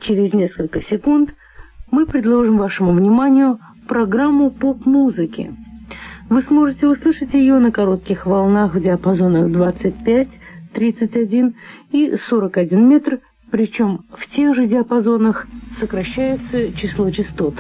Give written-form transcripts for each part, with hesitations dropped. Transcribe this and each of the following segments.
через несколько секунд мы предложим вашему вниманию программу поп-музыки. Вы сможете услышать ее на коротких волнах в диапазонах 25, 31 и 41 метр, причем в тех же диапазонах сокращается число частот.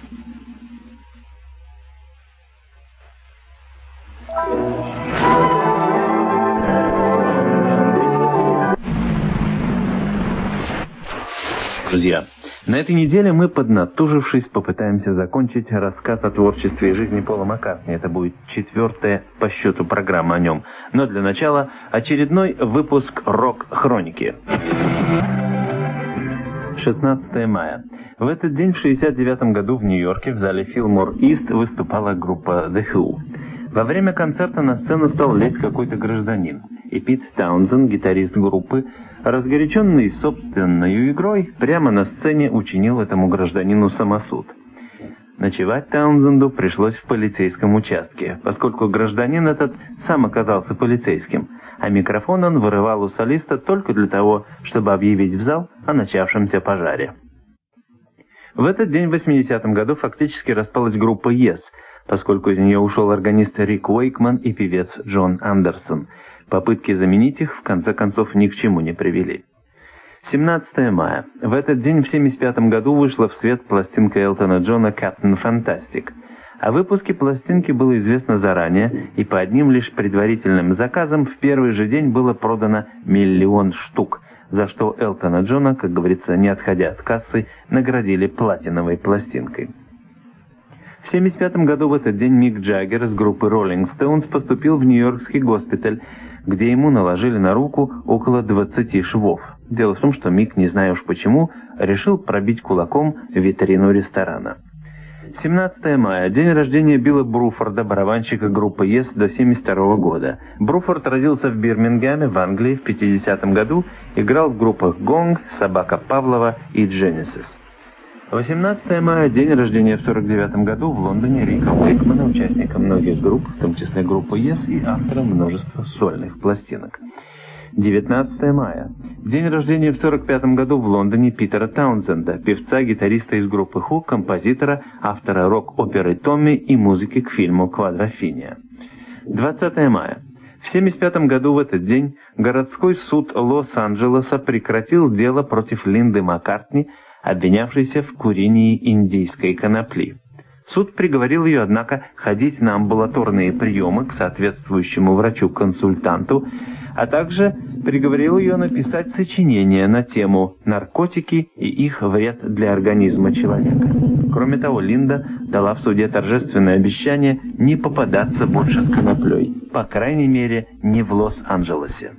Друзья, на этой неделе мы, поднатужившись, попытаемся закончить рассказ о творчестве и жизни Пола Маккартни. Это будет 4-я по счету программа о нем. Но для начала очередной выпуск «Рок-хроники». 16 мая. В этот день в 1969 году в Нью-Йорке в зале Fillmore East выступала группа The Who. Во время концерта на сцену стал лезть какой-то гражданин, и Пит Таунсенд, гитарист группы, разгоряченный собственной игрой, прямо на сцене учинил этому гражданину самосуд. Ночевать Таунсенду пришлось в полицейском участке, поскольку гражданин этот сам оказался полицейским, а микрофон он вырывал у солиста только для того, чтобы объявить в зал о начавшемся пожаре. В этот день в 80-м году фактически распалась группа Yes, поскольку из нее ушел органист Рик Уэйкман и певец Джон Андерсон. Попытки заменить их в конце концов ни к чему не привели. 17 мая. В этот день в 1975 году вышла в свет пластинка Элтона Джона «Captain Fantastic». О выпуске пластинки было известно заранее, и по одним лишь предварительным заказам в первый же день было продано 1 000 000 штук, за что Элтона Джона, как говорится, не отходя от кассы, наградили платиновой пластинкой. В 1975 году в этот день Мик Джаггер из группы Rolling Stones поступил в Нью-Йоркский госпиталь, где ему наложили на руку около 20 швов. Дело в том, что Мик, не знаю уж почему, решил пробить кулаком витрину ресторана. 17 мая. День рождения Билла Бруфорда, барабанщика группы Yes до 1972 года. Бруфорд родился в Бирмингеме, в Англии, в 1950 году, играл в группах «Гонг», «Собака Павлова» и «Genesis». 18 мая. День рождения в 1949 году в Лондоне Рика Уэйкмана, участника многих групп, в том числе группы Yes, и автора множества сольных пластинок. 19 мая. День рождения в 1945 году в Лондоне Питера Таунсенда, певца, гитариста из группы Who, композитора, автора рок-оперы «Томми» и музыки к фильму «Квадрофения». 20 мая. В 1975 году в этот день городской суд Лос-Анджелеса прекратил дело против Линды Маккартни, обвинявшейся в курении индийской конопли. Суд приговорил ее, однако, ходить на амбулаторные приемы к соответствующему врачу-консультанту, а также приговорил ее написать сочинение на тему «Наркотики и их вред для организма человека». Кроме того, Линда дала в суде торжественное обещание не попадаться больше с коноплей, по крайней мере, не в Лос-Анджелесе.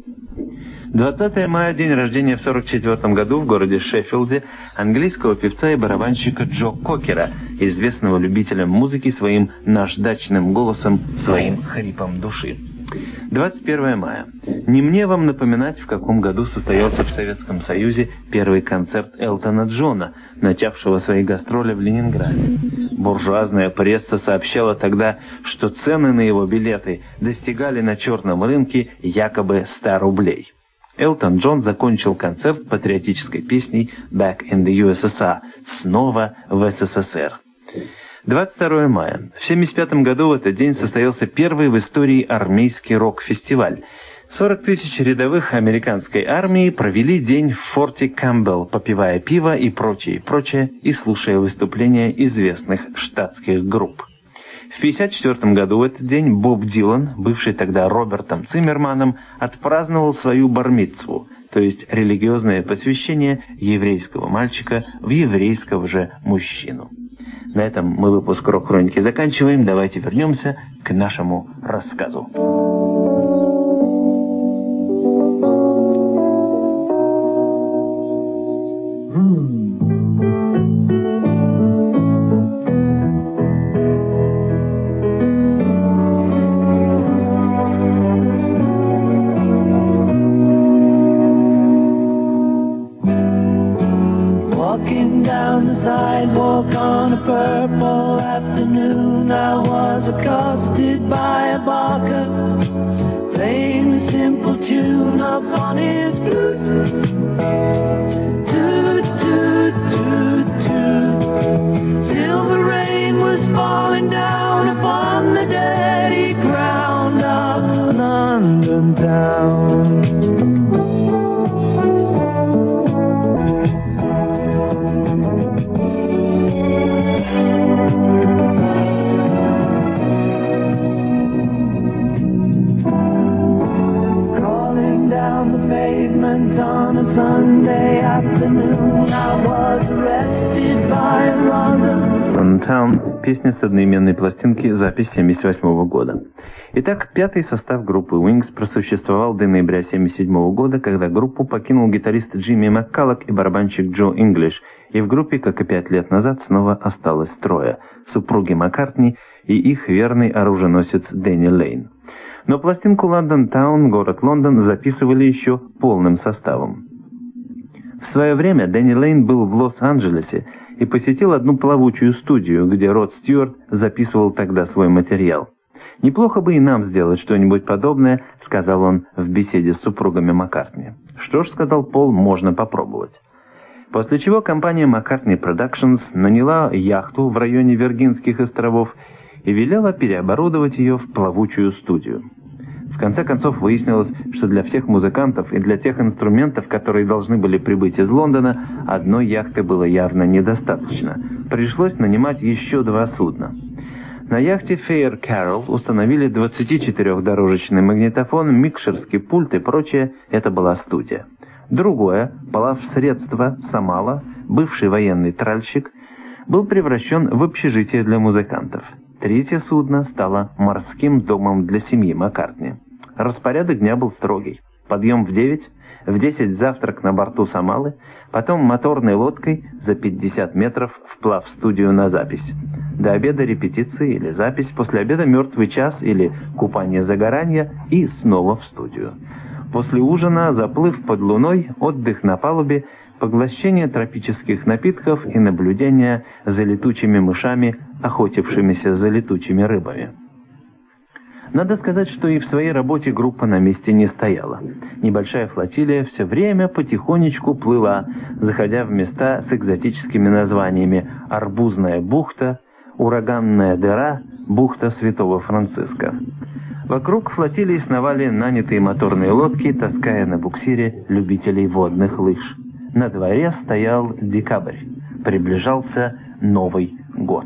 20 мая, день рождения в 1944 году в городе Шеффилде английского певца и барабанщика Джо Кокера, известного любителям музыки своим наждачным голосом, своим хрипом души. 21 мая. Не мне вам напоминать, в каком году состоялся в Советском Союзе первый концерт Элтона Джона, начавшего свои гастроли в Ленинграде. Буржуазная пресса сообщала тогда, что цены на его билеты достигали на черном рынке якобы 100 рублей. Элтон Джон закончил концерт патриотической песней «Back in the USSR» «Снова в СССР». 22 мая. В 1975 году в этот день состоялся первый в истории армейский рок-фестиваль. 40 тысяч рядовых американской армии провели день в форте Кампбелл, попивая пиво и прочее, и слушая выступления известных штатских групп. В 1954 году в этот день Боб Дилан, бывший тогда Робертом Циммерманом, отпраздновал свою бар-мицву, то есть религиозное посвящение еврейского мальчика в еврейского же мужчину. На этом мы выпуск «Рок-хроники» заканчиваем. Давайте вернемся к нашему рассказу. Walking down the sidewalk on a purple afternoon, I was accosted by a barker, playing the simple tune upon his flute. Toot, toot. Town, песня с одноименной пластинки, запись 1978 года. Итак, пятый состав группы Wings просуществовал до ноября 1977 года, когда группу покинул гитарист Джимми Маккаллок и барабанщик Джо Инглиш, и в группе, как и 5 лет назад, снова осталось трое – супруги Маккартни и их верный оруженосец Дэнни Лейн. Но пластинку «Лондон Таун», город Лондон, записывали еще полным составом. В свое время Дэнни Лейн был в Лос-Анджелесе и посетил одну плавучую студию, где Род Стюарт записывал тогда свой материал. «Неплохо бы и нам сделать что-нибудь подобное», — сказал он в беседе с супругами Маккартни. «Что ж», — сказал Пол, — «можно попробовать». После чего компания McCartney Productions наняла яхту в районе Виргинских островов и велела переоборудовать ее в плавучую студию. В конце концов выяснилось, что для всех музыкантов и для тех инструментов, которые должны были прибыть из Лондона, одной яхты было явно недостаточно. Пришлось нанимать еще 2 судна. На яхте Fair Carol установили 24-дорожечный магнитофон, микшерский пульт и прочее. Это была студия. Другое, плавсредство «Самала», бывший военный тральщик, был превращен в общежитие для музыкантов. Третье судно стало морским домом для семьи Маккартни. Распорядок дня был строгий. Подъем в 9, в 10 завтрак на борту «Самалы», потом моторной лодкой за 50 метров вплав в студию на запись. До обеда репетиции или запись, после обеда мертвый час или купание-загорание и снова в студию. После ужина заплыв под луной, отдых на палубе, поглощение тропических напитков и наблюдение за летучими мышами, охотившимися за летучими рыбами. Надо сказать, что и в своей работе группа на месте не стояла. Небольшая флотилия все время потихонечку плыла, заходя в места с экзотическими названиями «Арбузная бухта», «Ураганная дыра», «Бухта Святого Франциска». Вокруг флотилии сновали нанятые моторные лодки, таская на буксире любителей водных лыж. На дворе стоял декабрь. Приближался Новый год.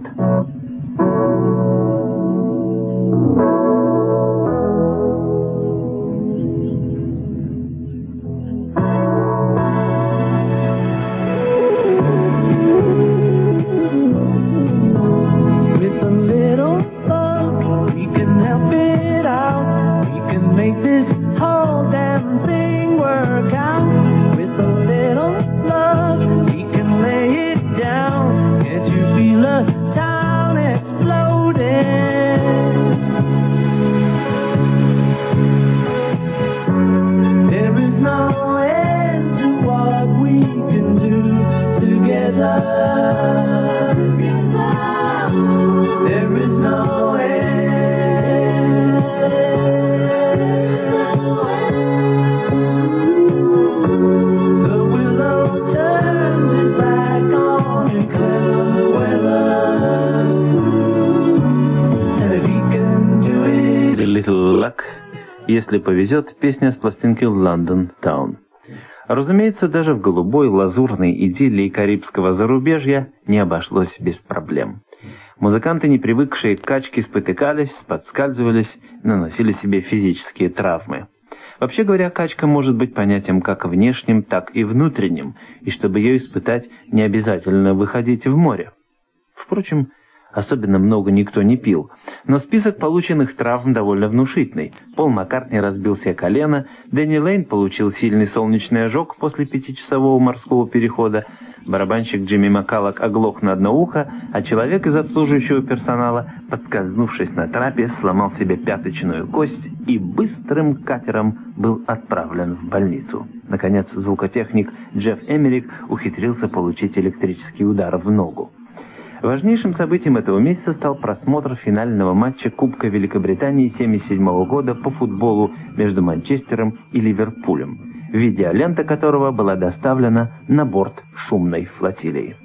Если повезет, песня с пластинки «Лондон Таун». Разумеется, даже в голубой лазурной идиллии карибского зарубежья не обошлось без проблем. Музыканты, не привыкшие к качке, спотыкались, подскальзывались, наносили себе физические травмы. Вообще говоря, качка может быть понятием как внешним, так и внутренним, и чтобы ее испытать, не обязательно выходить в море. Впрочем, особенно много никто не пил, но список полученных травм довольно внушительный. Пол Маккартни разбил себе колено, Дэнни Лейн получил сильный солнечный ожог после 5-часового морского перехода, барабанщик Джимми Маккаллок оглох на одно ухо, а человек из обслуживающего персонала, подскользнувшись на трапе, сломал себе пяточную кость и быстрым катером был отправлен в больницу. Наконец, звукотехник Джефф Эмерик ухитрился получить электрический удар в ногу. Важнейшим событием этого месяца стал просмотр финального матча Кубка Великобритании 1977 года по футболу между Манчестером и Ливерпулем, видеолента которого была доставлена на борт шумной флотилии.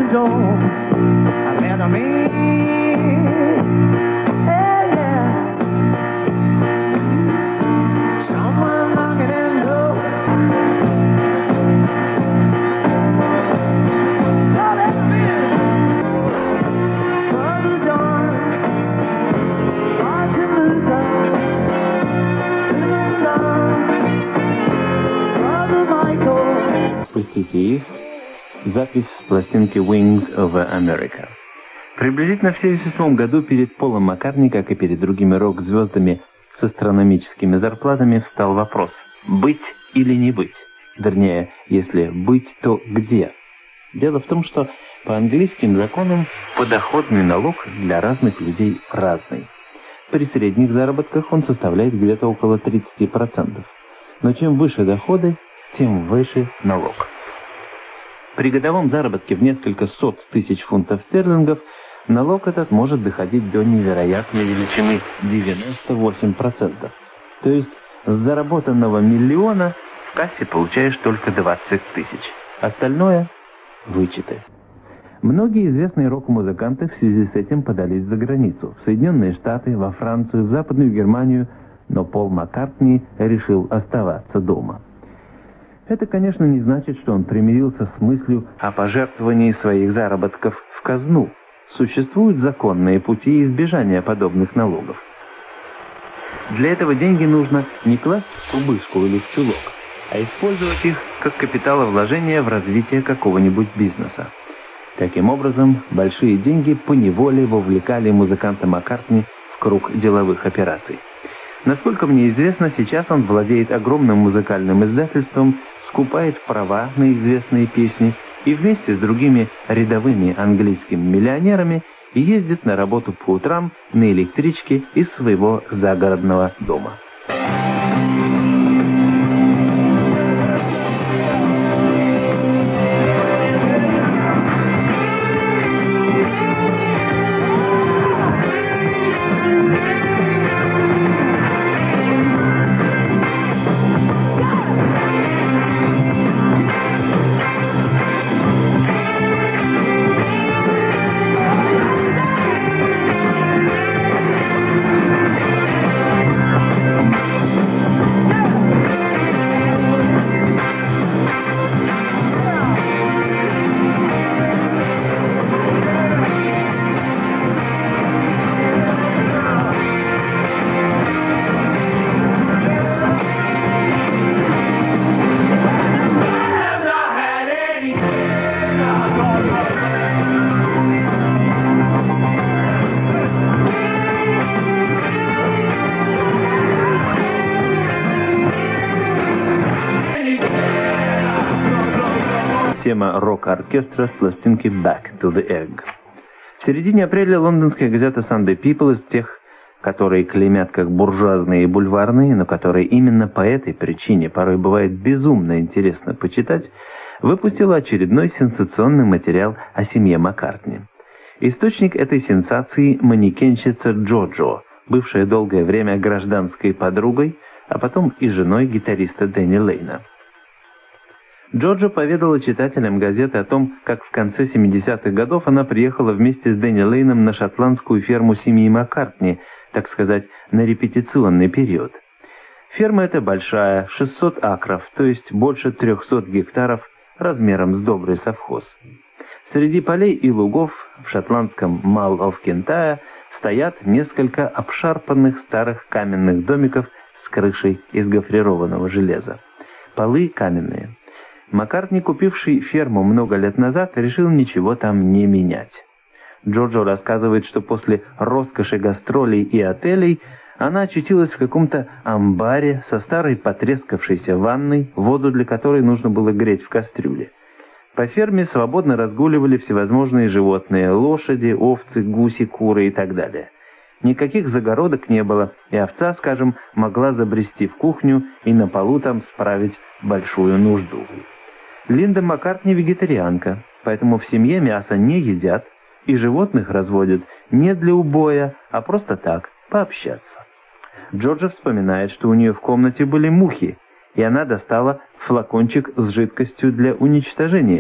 door. I let them in. Hey, yeah. Someone knocking at the door. Oh, let them in. Brother John, Martin Luther, Brother Michael. Спустите их. Запись с пластинки Wings over America. Приблизительно в 1977 году перед Полом Маккартни, как и перед другими рок-звездами с астрономическими зарплатами, встал вопрос: быть или не быть? Вернее, если быть, то где? Дело в том, что по английским законам подоходный налог для разных людей разный. При средних заработках он составляет где-то около 30%. Но чем выше доходы, тем выше налог. При годовом заработке в несколько сот тысяч фунтов стерлингов налог этот может доходить до невероятной величины 98%. То есть с заработанного миллиона в кассе получаешь только 20 тысяч. Остальное – вычеты. Многие известные рок-музыканты в связи с этим подались за границу. В Соединенные Штаты, во Францию, в Западную Германию, но Пол Маккартни решил оставаться дома. Это, конечно, не значит, что он примирился с мыслью о пожертвовании своих заработков в казну. Существуют законные пути избежания подобных налогов. Для этого деньги нужно не класть в кубышку или в чулок, а использовать их как капиталовложение в развитие какого-нибудь бизнеса. Таким образом, большие деньги поневоле вовлекали музыканта Маккартни в круг деловых операций. Насколько мне известно, сейчас он владеет огромным музыкальным издательством, скупает права на известные песни и вместе с другими рядовыми английскими миллионерами ездит на работу по утрам на электричке из своего загородного дома. Тема рок-оркестра с пластинки «Back to the Egg». В середине апреля лондонская газета «Sunday People», из тех, которые клеймят как буржуазные и бульварные, но которые именно по этой причине порой бывает безумно интересно почитать, выпустила очередной сенсационный материал о семье Маккартни. Источник этой сенсации – манекенщица Джоджо, бывшая долгое время гражданской подругой, а потом и женой гитариста Дэнни Лейна. Джоджо поведала читателям газеты о том, как в конце 70-х годов она приехала вместе с Дэнни Лейном на шотландскую ферму семьи Маккартни, так сказать, на репетиционный период. Ферма эта большая, 600 акров, то есть больше 300 гектаров, размером с добрый совхоз. Среди полей и лугов в шотландском Мал оф Кентая стоят несколько обшарпанных старых каменных домиков с крышей из гофрированного железа. Полы каменные. Маккартни, купивший ферму много лет назад, решил ничего там не менять. Джоджо рассказывает, что после роскоши гастролей и отелей она очутилась в каком-то амбаре со старой потрескавшейся ванной, воду для которой нужно было греть в кастрюле. По ферме свободно разгуливали всевозможные животные – лошади, овцы, гуси, куры и так далее. Никаких загородок не было, и овца, скажем, могла забрести в кухню и на полу там справить большую нужду. Линда Маккартни вегетарианка, поэтому в семье мясо не едят, и животных разводят не для убоя, а просто так, пообщаться. Джорджа вспоминает, что у нее в комнате были мухи, и она достала флакончик с жидкостью для уничтожения этих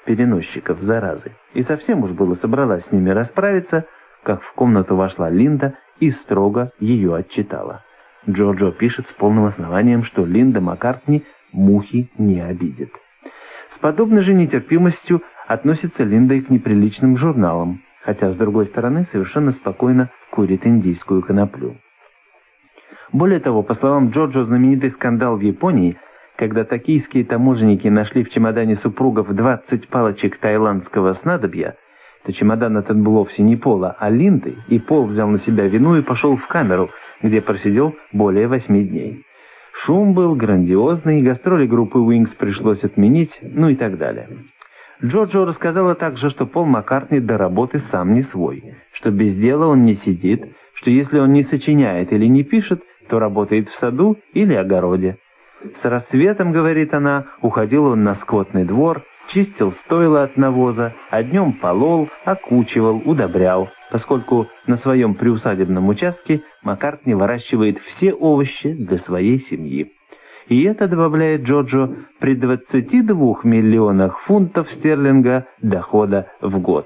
переносчиков заразы, и совсем уж было собралась с ними расправиться, как в комнату вошла Линда и строго ее отчитала. Джорджо пишет с полным основанием, что Линда Маккартни мухи не обидит. С подобной же нетерпимостью относится Линда и к неприличным журналам, хотя, с другой стороны, совершенно спокойно курит индийскую коноплю. Более того, по словам Джорджо, знаменитый скандал в Японии, когда токийские таможенники нашли в чемодане супругов 20 палочек таиландского снадобья, то чемодан этот был вовсе не Пола, а Линды, и Пол взял на себя вину и пошел в камеру, где просидел более 8 дней. Шум был грандиозный, гастроли группы Wings пришлось отменить, ну и так далее. Джорджо рассказала также, что Пол Маккартни до работы сам не свой, что без дела он не сидит, что если он не сочиняет или не пишет, то работает в саду или огороде. С рассветом, говорит она, уходил он на скотный двор, чистил стойла от навоза, а днем полол, окучивал, удобрял, поскольку на своем приусадебном участке Маккартни выращивает все овощи для своей семьи. И это, добавляет Джорджо, при 22 миллионах фунтов стерлинга дохода в год.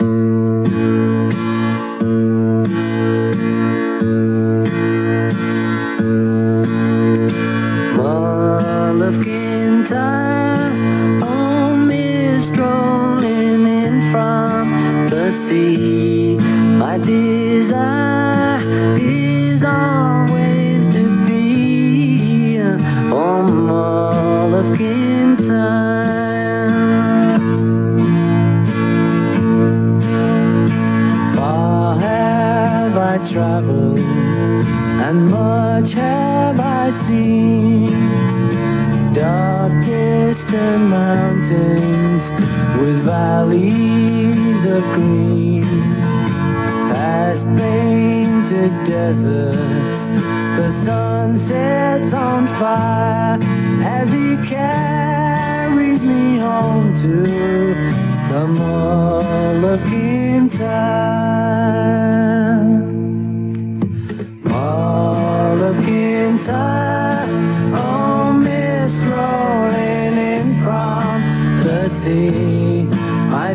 And much have I seen, dark distant mountains with valleys of green, past painted deserts, the sun sets on fire as he carries me home to the Moluccan time. Moluccan time, oh mist rolling in from the sea. My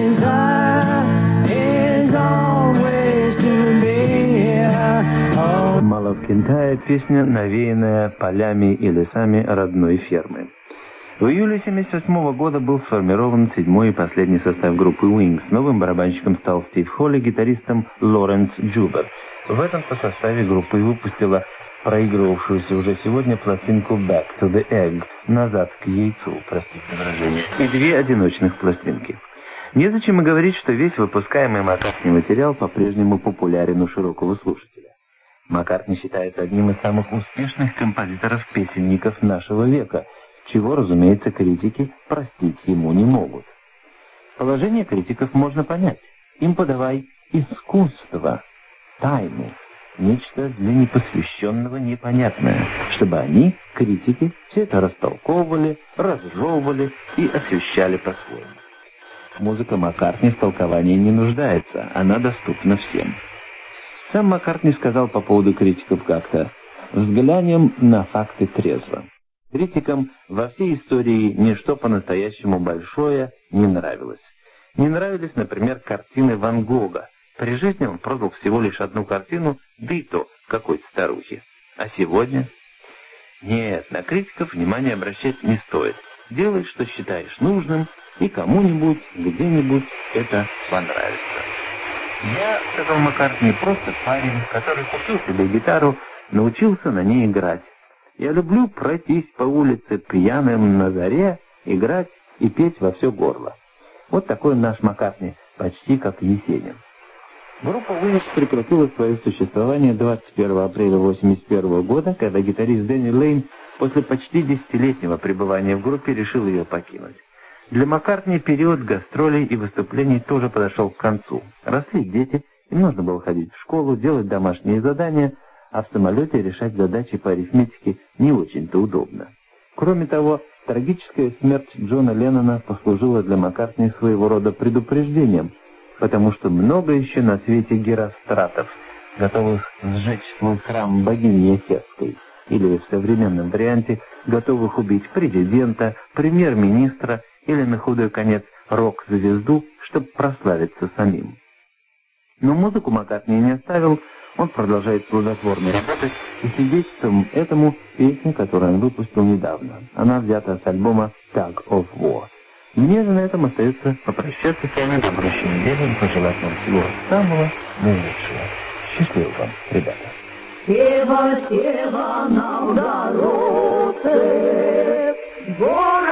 desire is always to be here. Oh. Малавкентая — песня, навеянная полями и лесами родной фермы. В июле 1978 года был сформирован седьмой и последний состав группы Wings. Новым барабанщиком стал Стив Холли, гитаристом Лоренс Джубер. В этом-то составе группа и выпустила проигрывавшуюся уже сегодня пластинку «Back to the Egg» — «Назад к яйцу», простите выражение, и две одиночных пластинки. Незачем и говорить, что весь выпускаемый Маккартни материал по-прежнему популярен у широкого слушателя. Маккартни считается одним из самых успешных композиторов-песенников нашего века, чего, разумеется, критики простить ему не могут. Положение критиков можно понять. Им подавай искусство, тайну, нечто для непосвященного непонятное, чтобы они, критики, все это растолковывали, разжевывали и освещали по-своему. Музыка Маккартни в толковании не нуждается, она доступна всем. Сам Маккартни сказал по поводу критиков как-то: «Взглянем на факты трезво». Критикам во всей истории ничто по-настоящему большое не нравилось. Не нравились, например, картины Ван Гога. При жизни он продал всего лишь одну картину, да и то какой-то старухе. А сегодня? Нет, на критиков внимание обращать не стоит. Делай, что считаешь нужным, и кому-нибудь, где-нибудь это понравится. Я, сказал Маккартни, просто парень, который купил себе гитару, научился на ней играть. Я люблю пройтись по улице пьяным на заре, играть и петь во все горло. Вот такой наш Маккартни, почти как Есенин. Группа Wings прекратила свое существование 21 апреля 1981 года, когда гитарист Дэнни Лейн после почти десятилетнего пребывания в группе решил ее покинуть. Для Маккартни период гастролей и выступлений тоже подошел к концу. Росли дети, им нужно было ходить в школу, делать домашние задания, а в самолете решать задачи по арифметике не очень-то удобно. Кроме того, трагическая смерть Джона Леннона послужила для Маккартни своего рода предупреждением, потому что много еще на свете геростратов, готовых сжечь свой храм богини Хесской, или в современном варианте готовых убить президента, премьер-министра или, на худой конец, рок-звезду, чтобы прославиться самим. Но музыку Маккартни не оставил, он продолжает плодотворно работать, и свидетельством этому песня, которую он выпустил недавно. Она взята с альбома «Tug of War». Мне же на этом остается попрощаться с вами, до будущей недели, и пожелать вам всего самого наилучшего. Счастливо вам, ребята. Сева, сева на удороце,